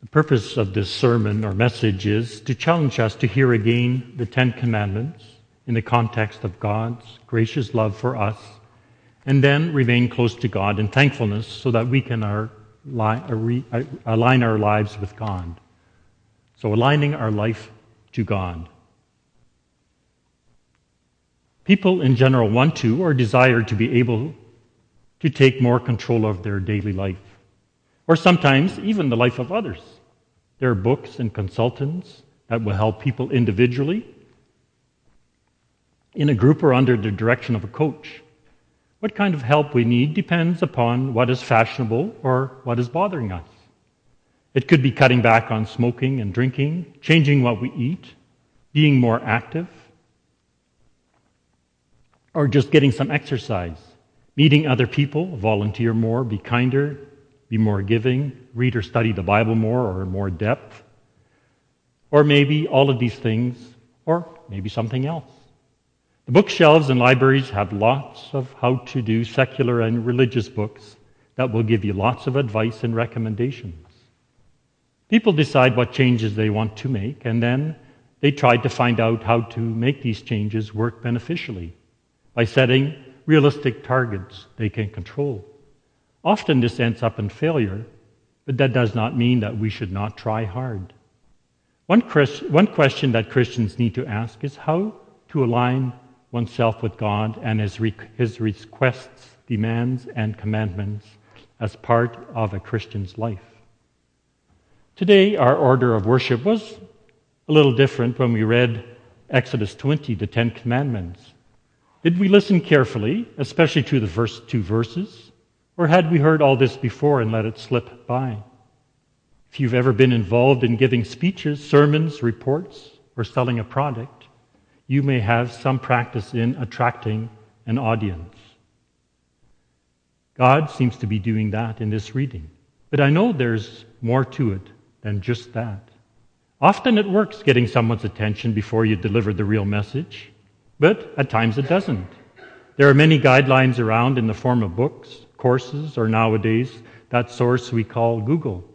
The purpose of this sermon or message is to challenge us to hear again the Ten Commandments in the context of God's gracious love for us, and then remain close to God in thankfulness so that we can align our lives with God. So aligning our life to God. People in general want to or desire to be able to take more control of their daily life, or sometimes even the life of others. There are books and consultants that will help people individually, in a group, or under the direction of a coach. What kind of help we need depends upon what is fashionable or what is bothering us. It could be cutting back on smoking and drinking, changing what we eat, being more active, or just getting some exercise, meeting other people, volunteer more, be kinder, be more giving, read or study the Bible more or more depth, or maybe all of these things, or maybe something else. The bookshelves and libraries have lots of how-to-do secular and religious books that will give you lots of advice and recommendations. People decide what changes they want to make, and then they try to find out how to make these changes work beneficially by setting realistic targets they can control. Often this ends up in failure, but that does not mean that we should not try hard. One question that Christians need to ask is how to align oneself with God and His requests, demands, and commandments as part of a Christian's life. Today, our order of worship was a little different when we read Exodus 20, the Ten Commandments. Did we listen carefully, especially to the first two verses? Or had we heard all this before and let it slip by? If you've ever been involved in giving speeches, sermons, reports, or selling a product, you may have some practice in attracting an audience. God seems to be doing that in this reading. But I know there's more to it than just that. Often it works getting someone's attention before you deliver the real message, but at times it doesn't. There are many guidelines around in the form of books, courses, or nowadays that source we call Google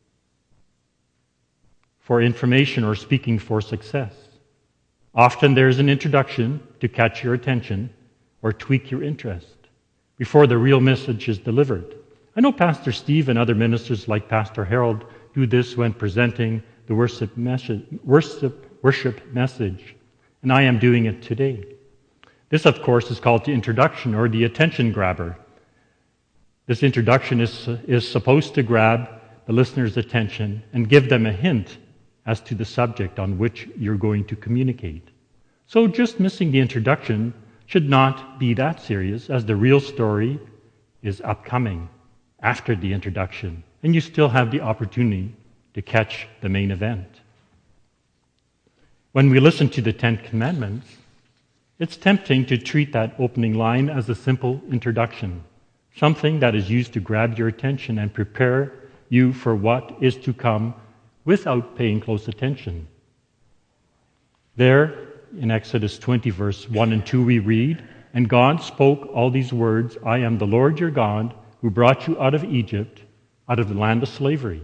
for information or speaking for success. Often there's an introduction to catch your attention or tweak your interest before the real message is delivered. I know Pastor Steve and other ministers like Pastor Harold do this when presenting the worship message, and I am doing it today. This, of course, is called the introduction or the attention grabber. This introduction is supposed to grab the listener's attention and give them a hint as to the subject on which you're going to communicate. So just missing the introduction should not be that serious, as the real story is upcoming after the introduction, and you still have the opportunity to catch the main event. When we listen to the Ten Commandments, it's tempting to treat that opening line as a simple introduction, something that is used to grab your attention and prepare you for what is to come without paying close attention. There, in Exodus 20, verse 1 and 2, we read, "And God spoke all these words, I am the Lord your God, who brought you out of Egypt, out of the land of slavery."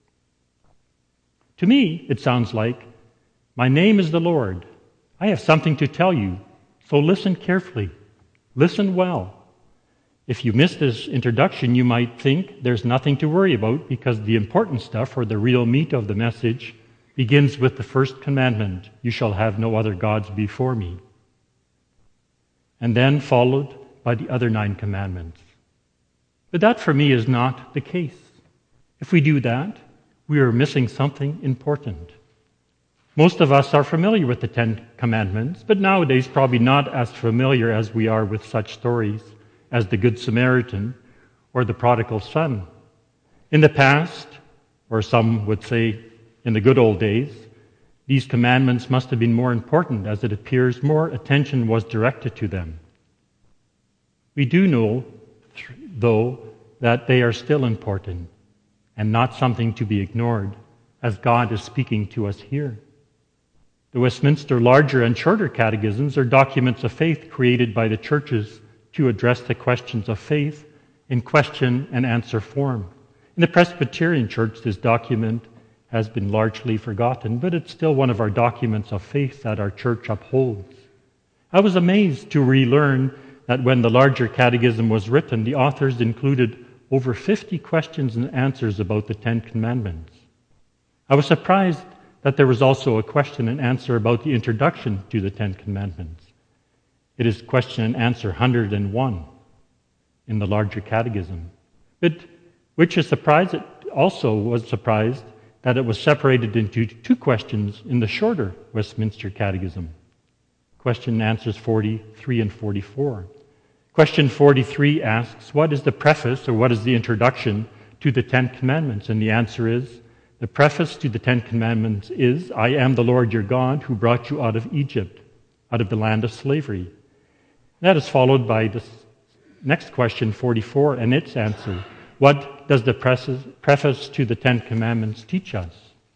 To me, it sounds like, my name is the Lord. I have something to tell you, so listen carefully. Listen well. If you miss this introduction, you might think there's nothing to worry about because the important stuff, or the real meat of the message, begins with the first commandment, "You shall have no other gods before me," and then followed by the other 9 commandments. But that, for me, is not the case. If we do that, we are missing something important. Most of us are familiar with the 10 commandments, but nowadays probably not as familiar as we are with such stories as the Good Samaritan or the prodigal son. In the past, or some would say in the good old days, these commandments must have been more important, as it appears more attention was directed to them. We do know, though, that they are still important and not something to be ignored, as God is speaking to us here. The Westminster Larger and Shorter Catechisms are documents of faith created by the churches to address the questions of faith in question and answer form. In the Presbyterian Church, this document has been largely forgotten, but it's still one of our documents of faith that our church upholds. I was amazed to relearn that when the larger catechism was written, the authors included over 50 questions and answers about the Ten Commandments. I was surprised that there was also a question and answer about the introduction to the Ten Commandments. It is question and answer 101 in the larger catechism. But which is surprised, it also was surprised that it was separated into two questions in the shorter Westminster Catechism. Question and answers 43 and 44. Question 43 asks, what is the preface or what is the introduction to the Ten Commandments? And the answer is, the preface to the Ten Commandments is, I am the Lord your God who brought you out of Egypt, out of the land of slavery. That is followed by the next question, 44, and its answer. What does the preface to the Ten Commandments teach us?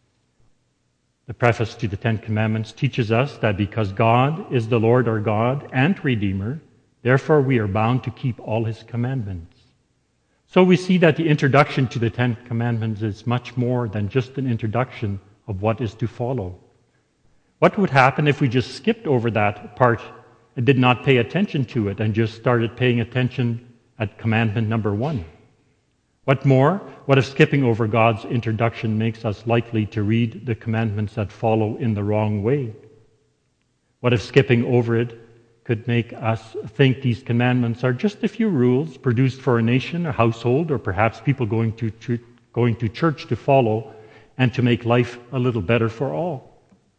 The preface to the Ten Commandments teaches us that because God is the Lord our God and Redeemer, therefore we are bound to keep all His commandments. So we see that the introduction to the Ten Commandments is much more than just an introduction of what is to follow. What would happen if we just skipped over that part and did not pay attention to it and just started paying attention at commandment number 1? What more? What if skipping over God's introduction makes us likely to read the commandments that follow in the wrong way? What if skipping over it could make us think these commandments are just a few rules produced for a nation, a household, or perhaps people going to church to follow and to make life a little better for all?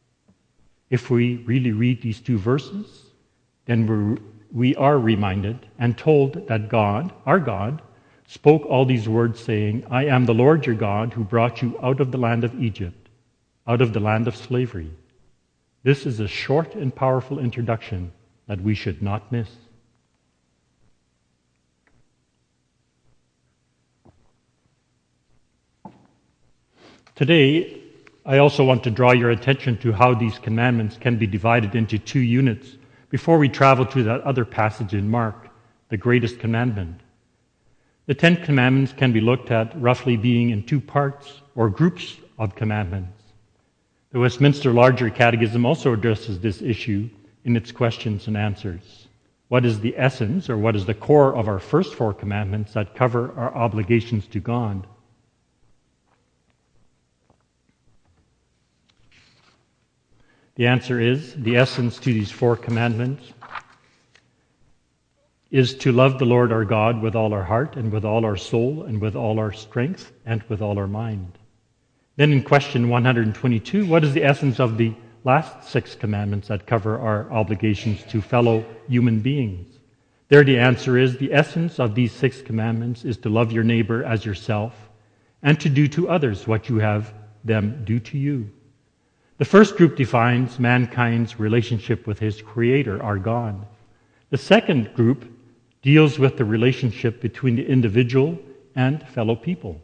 If we really read these two verses, then we are reminded and told that God, our God, spoke all these words saying, I am the Lord your God who brought you out of the land of Egypt, out of the land of slavery. This is a short and powerful introduction that we should not miss. Today, I also want to draw your attention to how these commandments can be divided into two units before we travel to that other passage in Mark, the greatest commandment. The Ten Commandments can be looked at roughly being in two parts or groups of commandments. The Westminster Larger Catechism also addresses this issue in its questions and answers. What is the essence or what is the core of our first four commandments that cover our obligations to God? The answer is, the essence to these four commandments is to love the Lord our God with all our heart and with all our soul and with all our strength and with all our mind. Then in question 122, what is the essence of the last six commandments that cover our obligations to fellow human beings? There the answer is, the essence of these six commandments is to love your neighbor as yourself and to do to others what you have them do to you. The first group defines mankind's relationship with his Creator, our God. The second group deals with the relationship between the individual and fellow people.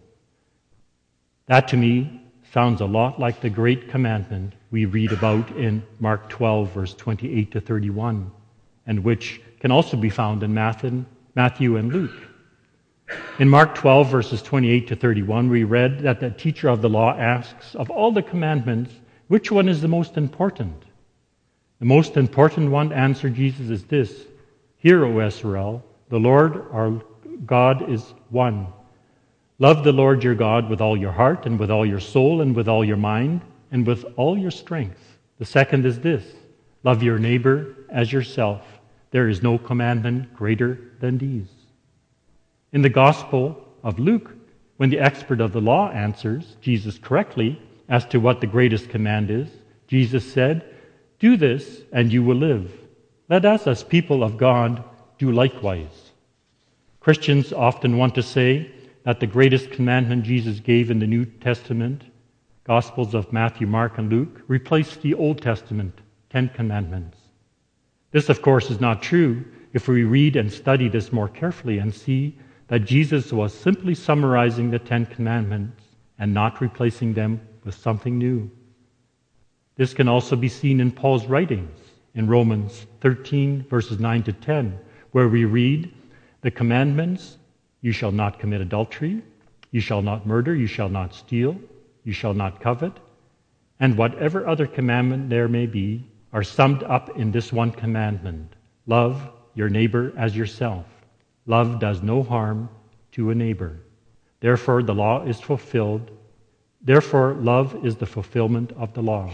That to me sounds a lot like the great commandment we read about in Mark 12, verse 28 to 31, and which can also be found in Matthew and Luke. In Mark 12, verses 28 to 31, we read that the teacher of the law asks, of all the commandments, which one is the most important? The most important one, answered Jesus, is this: Hear, O Israel, the Lord our God is one. Love the Lord your God with all your heart and with all your soul and with all your mind and with all your strength. The second is this: love your neighbor as yourself. There is no commandment greater than these. In the Gospel of Luke, when the expert of the law answers Jesus correctly as to what the greatest command is, Jesus said, do this and you will live. Let us as people of God do likewise. Christians often want to say that the greatest commandment Jesus gave in the New Testament, Gospels of Matthew, Mark, and Luke, replaced the Old Testament 10 commandments. This, of course, is not true if we read and study this more carefully and see that Jesus was simply summarizing the 10 commandments and not replacing them with something new. This can also be seen in Paul's writings in Romans 13, verses 9 to 10, where we read the commandments: you shall not commit adultery, you shall not murder, you shall not steal, you shall not covet, and whatever other commandment there may be are summed up in this one commandment: love your neighbor as yourself. Love does no harm to a neighbor. Therefore, the law is fulfilled. Therefore, love is the fulfillment of the law.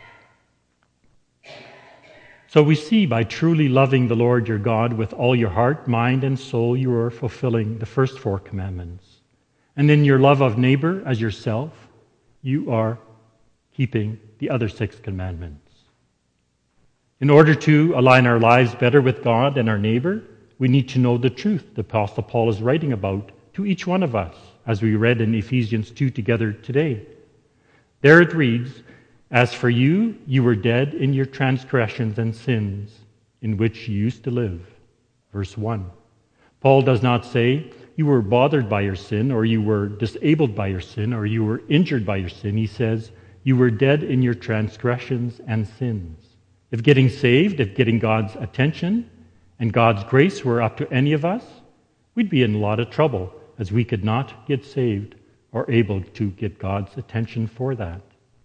So we see by truly loving the Lord your God with all your heart, mind, and soul, you are fulfilling the first 4 commandments. And in your love of neighbor as yourself, you are keeping the other 6 commandments. In order to align our lives better with God and our neighbor, we need to know the truth the Apostle Paul is writing about to each one of us, as we read in Ephesians 2 together today. There it reads, "As for you, you were dead in your transgressions and sins, in which you used to live." Verse 1. Paul does not say you were bothered by your sin, or you were disabled by your sin, or you were injured by your sin. He says you were dead in your transgressions and sins. If getting saved, if getting God's attention and God's grace were up to any of us, we'd be in a lot of trouble, as we could not get saved or able to get God's attention for that.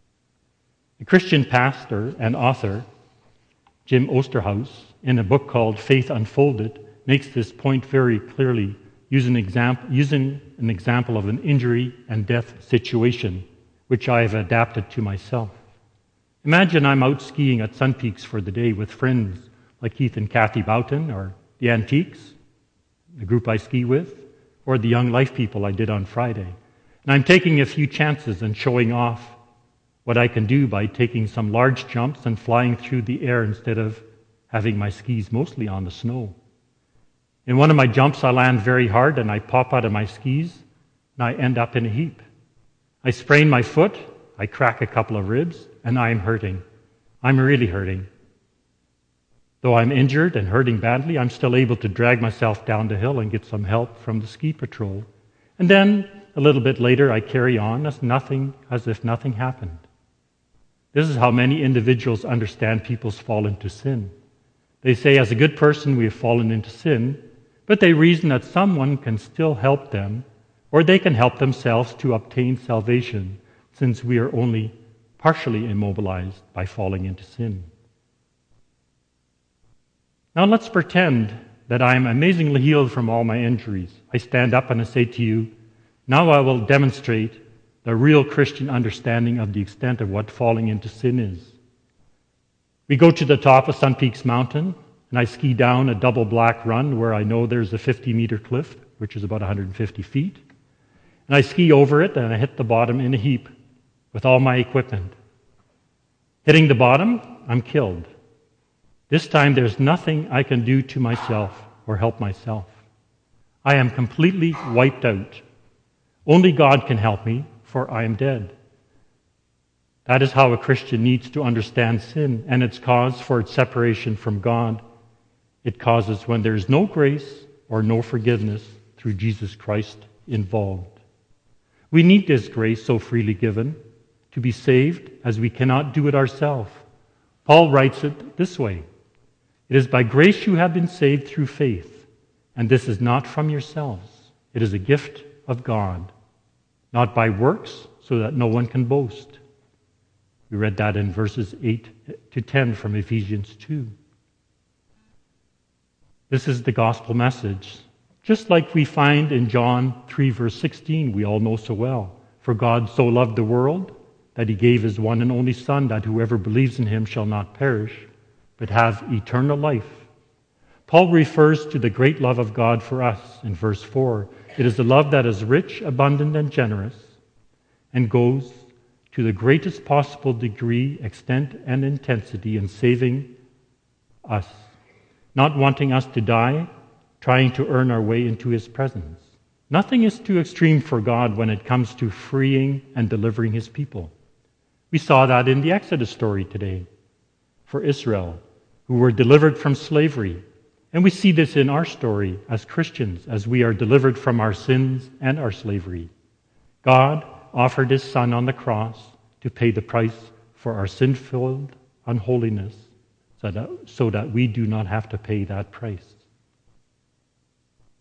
A Christian pastor and author, Jim Osterhaus, in a book called Faith Unfolded, makes this point very clearly, using an example of an injury and death situation, which I have adapted to myself. Imagine I'm out skiing at Sun Peaks for the day with friends like Keith and Kathy Boughton, or the Antiques, the group I ski with, or the Young Life people I did on Friday. And I'm taking a few chances and showing off what I can do by taking some large jumps and flying through the air instead of having my skis mostly on the snow. In one of my jumps, I land very hard and I pop out of my skis and I end up in a heap. I sprain my foot, I crack a couple of ribs, and I'm hurting. I'm really hurting. Though I'm injured and hurting badly, I'm still able to drag myself down the hill and get some help from the ski patrol. And then, a little bit later, I carry on as if nothing happened. This is how many individuals understand people's fall into sin. They say, as a good person, we have fallen into sin, but they reason that someone can still help them, or they can help themselves to obtain salvation, since we are only partially immobilized by falling into sin. Now let's pretend that I am amazingly healed from all my injuries. I stand up and I say to you, now I will demonstrate the real Christian understanding of the extent of what falling into sin is. We go to the top of Sun Peaks Mountain, and I ski down a double black run where I know there's a 50-meter cliff, which is about 150 feet. And I ski over it, and I hit the bottom in a heap with all my equipment. Hitting the bottom, I'm killed. This time, there's nothing I can do to myself or help myself. I am completely wiped out. Only God can help me, for I am dead. That is how a Christian needs to understand sin and its cause for its separation from God. It causes when there is no grace or no forgiveness through Jesus Christ involved. We need this grace so freely given to be saved, as we cannot do it ourselves. Paul writes it this way: "It is by grace you have been saved through faith, and this is not from yourselves. It is a gift of God, not by works, so that no one can boast." We read that in verses 8 to 10 from Ephesians 2. This is the gospel message, just like we find in John 3, verse 16, we all know so well. "For God so loved the world that he gave his one and only Son, that whoever believes in him shall not perish, but have eternal life." Paul refers to the great love of God for us in verse 4. It is a love that is rich, abundant, and generous, and goes to the greatest possible degree, extent, and intensity in saving us, not wanting us to die, trying to earn our way into his presence. Nothing is too extreme for God when it comes to freeing and delivering his people. We saw that in the Exodus story today for Israel, who were delivered from slavery. And we see this in our story as Christians, as we are delivered from our sins and our slavery. God offered his Son on the cross to pay the price for our sin-filled unholiness, so that we do not have to pay that price.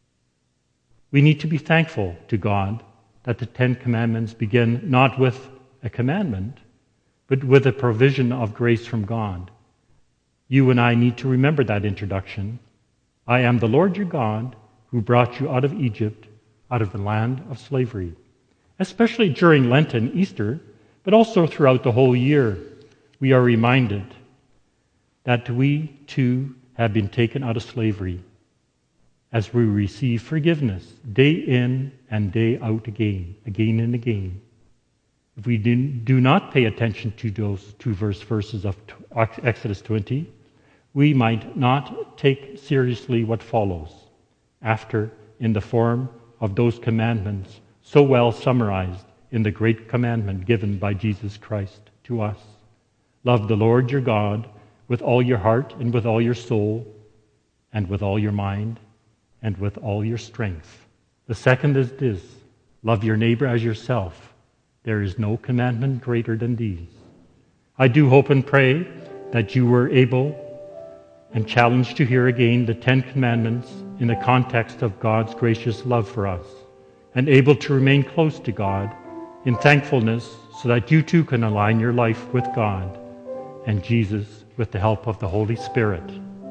We need to be thankful to God that the Ten Commandments begin not with a commandment, but with a provision of grace from God. You and I need to remember that introduction. I am the Lord your God who brought you out of Egypt, out of the land of slavery. Especially during Lent and Easter, but also throughout the whole year, we are reminded that we too have been taken out of slavery as we receive forgiveness day in and day out again and again. If we do not pay attention to those two verses of Exodus 20, we might not take seriously what follows after in the form of those commandments so well summarized in the great commandment given by Jesus Christ to us. Love the Lord your God with all your heart and with all your soul and with all your mind and with all your strength. The second is this: love your neighbor as yourself. There is no commandment greater than these. I do hope and pray that you were able and challenged to hear again the 10 Commandments in the context of God's gracious love for us, and able to remain close to God in thankfulness so that you too can align your life with God and Jesus with the help of the Holy Spirit.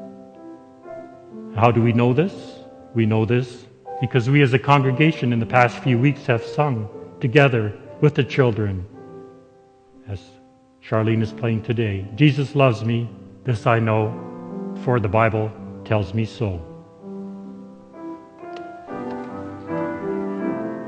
How do we know this? We know this because we as a congregation in the past few weeks have sung together with the children, as Charlene is playing today. Jesus loves me, this I know, for the Bible tells me so.